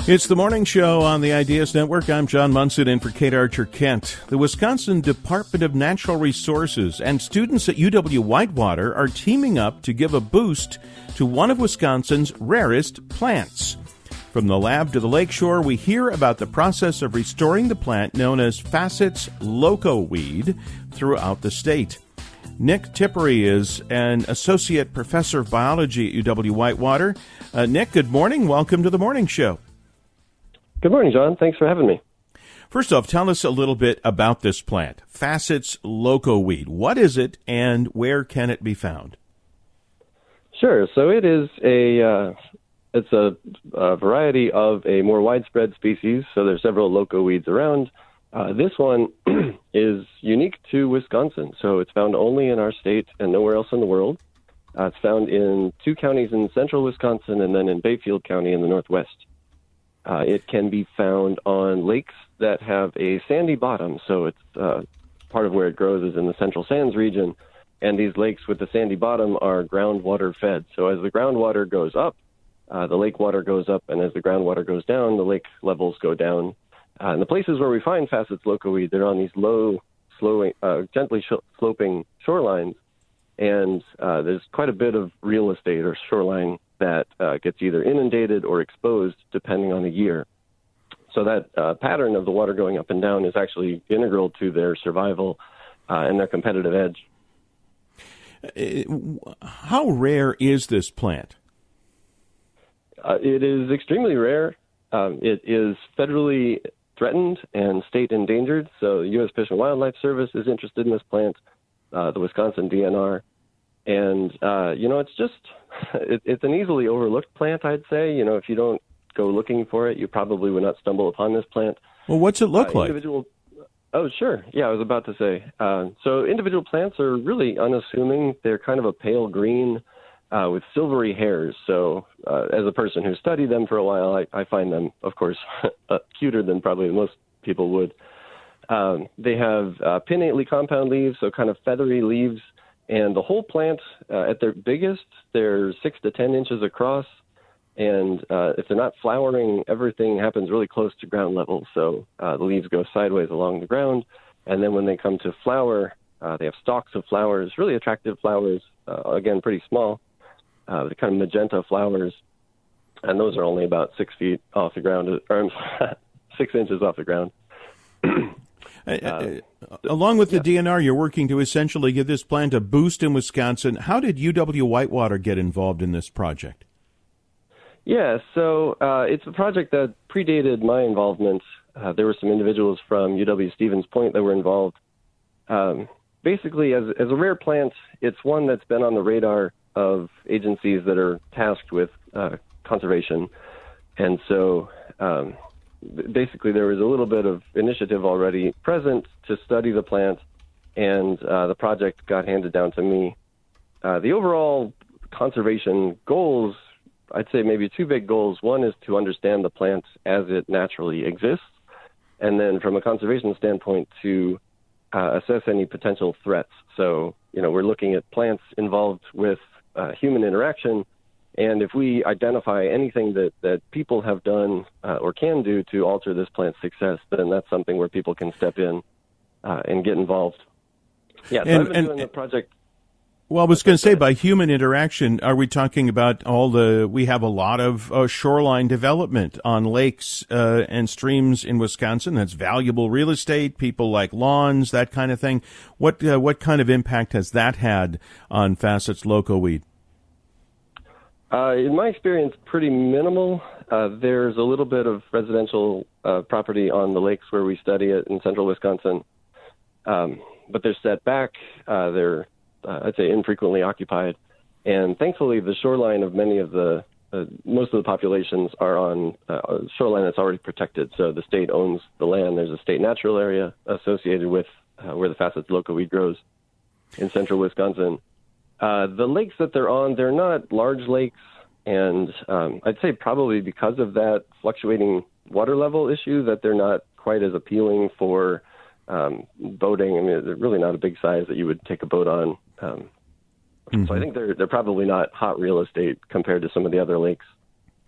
It's the morning show on the Ideas Network. I'm John Munson in for Kate Archer Kent. The Wisconsin Department of Natural Resources and students at UW-Whitewater are teaming up to give a boost to one of Wisconsin's rarest plants. From the lab to the lakeshore, we hear about the process of restoring the plant known as Fassett's locoweed throughout the state. Nick Tippery is an associate professor of biology at UW-Whitewater. Nick, good morning. Welcome to the morning show. Good morning, John. Thanks for having me. First off, tell us a little bit about this plant, Fassett's locoweed. What is it, and where can it be found? Sure. So it is it's a variety of a more widespread species. So there's several locoweeds around. This one is unique to Wisconsin. So it's found only in our state and nowhere else in the world. It's found in 2 counties in central Wisconsin and then in Bayfield County in the northwest. It can be found on lakes that have a sandy bottom, so it's part of where it grows is in the Central Sands region, and these lakes with the sandy bottom are groundwater fed. So as the groundwater goes up, the lake water goes up, and as the groundwater goes down, the lake levels go down. And the places where we find Fassett's locoweed, they're on these low, gently sloping shorelines, and there's quite a bit of real estate or shoreline that gets either inundated or exposed depending on the year. So that pattern of the water going up and down is actually integral to their survival and their competitive edge. How rare is this plant? It is extremely rare. It is federally threatened and state endangered. So the U.S. Fish and Wildlife Service is interested in this plant, the Wisconsin DNR. And, it's just, it's an easily overlooked plant, I'd say. If you don't go looking for it, you probably would not stumble upon this plant. Well, what's it look like? Oh, sure. Yeah, I was about to say. So individual plants are really unassuming. They're kind of a pale green with silvery hairs. So as a person who studied them for a while, I find them, of course, cuter than probably most people would. They have pinnately compound leaves, so kind of feathery leaves. And the whole plant, at their biggest, they're 6 to 10 inches across. And if they're not flowering, everything happens really close to ground level. So the leaves go sideways along the ground. And then when they come to flower, they have stalks of flowers, really attractive flowers, again, pretty small. They're kind of magenta flowers. And those are only about 6 feet off the ground, or 6 inches off the ground. Along with the DNR, you're working to essentially give this plant a boost in Wisconsin. How did UW-Whitewater get involved in this project? Yeah, so it's a project that predated my involvement. There were some individuals from UW-Stevens Point that were involved. Basically, as a rare plant, it's one that's been on the radar of agencies that are tasked with conservation. And so basically, there was a little bit of initiative already present to study the plant, and the project got handed down to me. The overall conservation goals, I'd say maybe 2 big goals. One is to understand the plant as it naturally exists, and then from a conservation standpoint, to assess any potential threats. So, we're looking at plants involved with human interaction. And if we identify anything that people have done or can do to alter this plant's success, then that's something where people can step in and get involved. Yeah, so I've been doing the project. Well, I was going to say, by human interaction, are we talking about we have a lot of shoreline development on lakes and streams in Wisconsin. That's valuable real estate, people like lawns, that kind of thing. What kind of impact has that had on Fassett's locoweed? In my experience, pretty minimal. There's a little bit of residential property on the lakes where we study it in central Wisconsin, but they're set back. They're, I'd say, infrequently occupied. And thankfully, the shoreline of many of most of the populations are on shoreline that's already protected. So the state owns the land. There's a state natural area associated with where the Fassett's locoweed grows in central Wisconsin. The lakes that they're on, they're not large lakes, and I'd say probably because of that fluctuating water level issue that they're not quite as appealing for boating. I mean, they're really not a big size that you would take a boat on. So I think they're probably not hot real estate compared to some of the other lakes.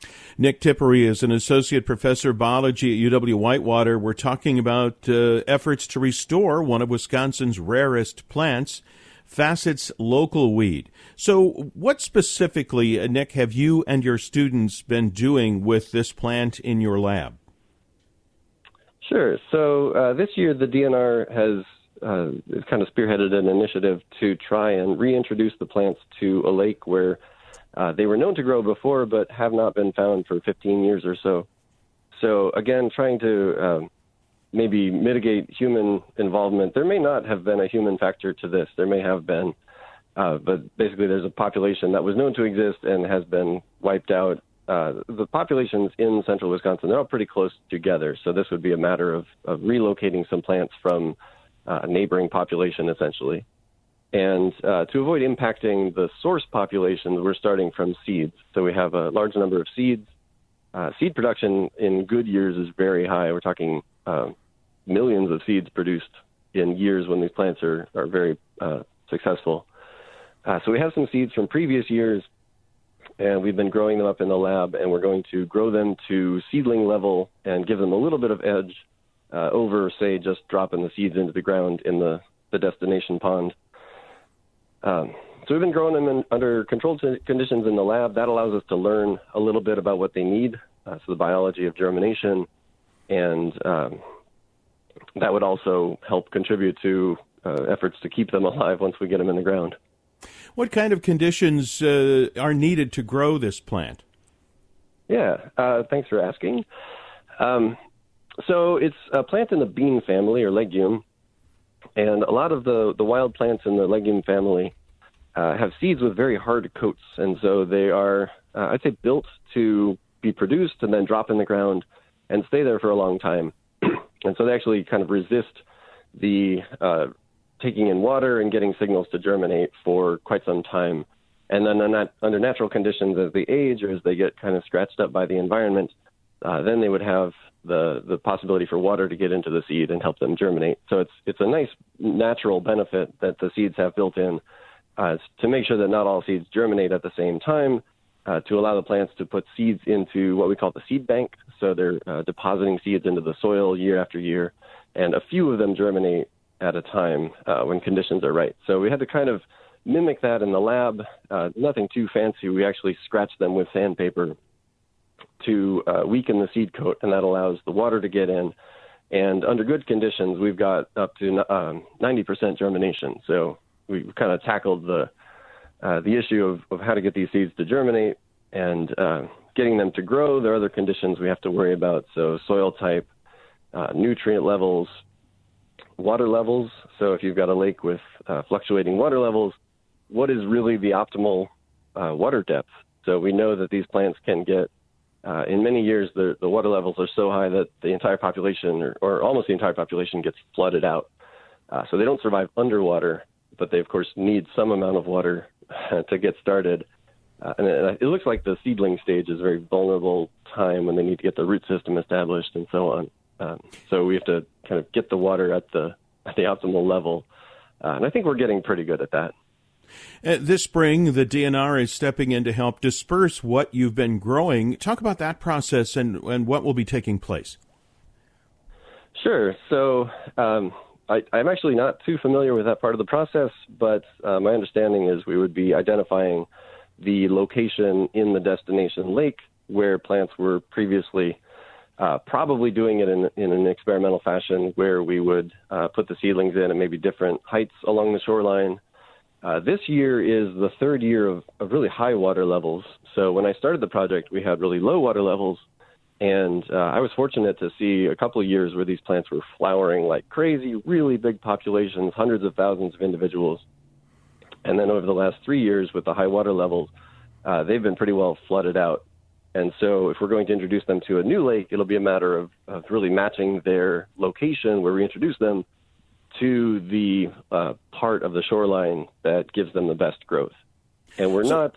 Nick Tippery is an associate professor of biology at UW-Whitewater. We're talking about efforts to restore one of Wisconsin's rarest plants, Facet's local weed. So what specifically, Nick, have you and your students been doing with this plant in your lab? Sure. So this year the DNR has kind of spearheaded an initiative to try and reintroduce the plants to a lake where they were known to grow before but have not been found for 15 years or so. So again, trying to maybe mitigate human involvement. There may not have been a human factor to this. There may have been. But basically there's a population that was known to exist and has been wiped out. The populations in central Wisconsin, they're all pretty close together. So this would be a matter of relocating some plants from a neighboring population, essentially. And to avoid impacting the source populations, we're starting from seeds. So we have a large number of seeds. Seed production in good years is very high. We're talking millions of seeds produced in years when these plants are very successful. So we have some seeds from previous years, and we've been growing them up in the lab, and we're going to grow them to seedling level and give them a little bit of edge over, say, just dropping the seeds into the ground in the destination pond. So we've been growing them under controlled conditions in the lab. That allows us to learn a little bit about what they need, so the biology of germination, and that would also help contribute to efforts to keep them alive once we get them in the ground. What kind of conditions are needed to grow this plant? Yeah, thanks for asking. So it's a plant in the bean family, or legume, and a lot of the wild plants in the legume family have seeds with very hard coats, and so they are, I'd say, built to be produced and then drop in the ground and stay there for a long time. And so they actually kind of resist the taking in water and getting signals to germinate for quite some time. And then under natural conditions, as they age or as they get kind of scratched up by the environment, then they would have the possibility for water to get into the seed and help them germinate. So it's a nice natural benefit that the seeds have built in to make sure that not all seeds germinate at the same time, to allow the plants to put seeds into what we call the seed bank. So they're depositing seeds into the soil year after year, and a few of them germinate at a time when conditions are right. So we had to kind of mimic that in the lab. Nothing too fancy. We actually scratched them with sandpaper to weaken the seed coat, and that allows the water to get in. And under good conditions, we've got up to 90% germination. So we kind of tackled the issue of how to get these seeds to germinate and getting them to grow. There are other conditions we have to worry about, so soil type, nutrient levels, water levels. So if you've got a lake with fluctuating water levels, what is really the optimal water depth? So we know that these plants can get, in many years, the water levels are so high that the entire population, or almost the entire population, gets flooded out. So they don't survive underwater, but they, of course, need some amount of water to get started. And it looks like the seedling stage is a very vulnerable time when they need to get the root system established and so on. So we have to kind of get the water at the optimal level. And I think we're getting pretty good at that. This spring, the DNR is stepping in to help disperse what you've been growing. Talk about that process and what will be taking place. Sure. So I'm actually not too familiar with that part of the process, but my understanding is we would be identifying the location in the destination lake where plants were previously probably doing it in an experimental fashion, where we would put the seedlings in at maybe different heights along the shoreline. This year is the third year of really high water levels. So when I started the project, we had really low water levels, and I was fortunate to see a couple of years where these plants were flowering like crazy, really big populations, hundreds of thousands of individuals. And then over the last 3 years with the high water levels, they've been pretty well flooded out. And so if we're going to introduce them to a new lake, it'll be a matter of really matching their location where we introduce them to the part of the shoreline that gives them the best growth. And we're not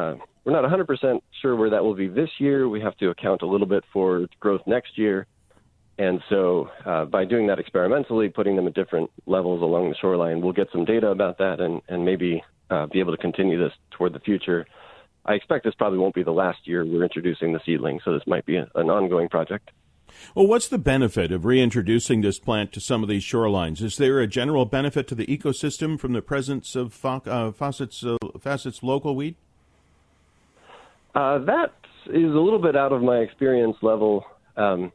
100% sure where that will be this year. We have to account a little bit for growth next year. And so by doing that experimentally, putting them at different levels along the shoreline, we'll get some data about that and maybe be able to continue this toward the future. I expect this probably won't be the last year we're introducing the seedling, so this might be an ongoing project. Well, what's the benefit of reintroducing this plant to some of these shorelines? Is there a general benefit to the ecosystem from the presence of Facet's local weed? That is a little bit out of my experience level. I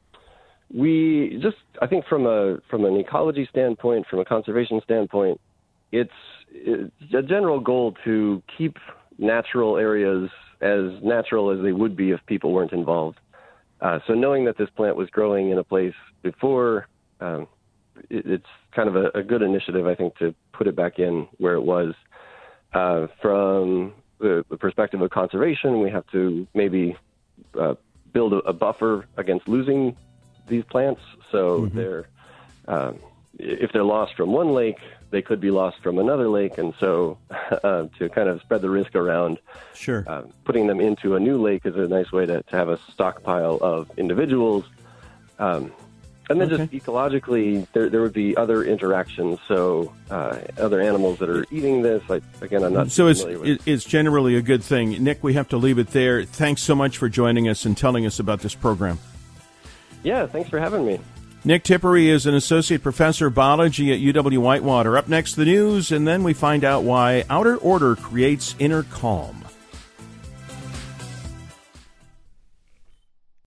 think from an ecology standpoint, from a conservation standpoint, it's a general goal to keep natural areas as natural as they would be if people weren't involved. So knowing that this plant was growing in a place before, it's kind of a good initiative, I think, to put it back in where it was. From the perspective of conservation, we have to maybe build a buffer against losing these plants. So if they're lost from one lake, they could be lost from another lake. And so to kind of spread the risk around, putting them into a new lake is a nice way to have a stockpile of individuals. And then just ecologically, there would be other interactions. So other animals that are eating this, again, I'm not familiar with. It's generally a good thing. Nick, we have to leave it there. Thanks so much for joining us and telling us about this program. Yeah, thanks for having me. Nick Tippery is an associate professor of biology at UW-Whitewater. Up next, the news, and then we find out why outer order creates inner calm.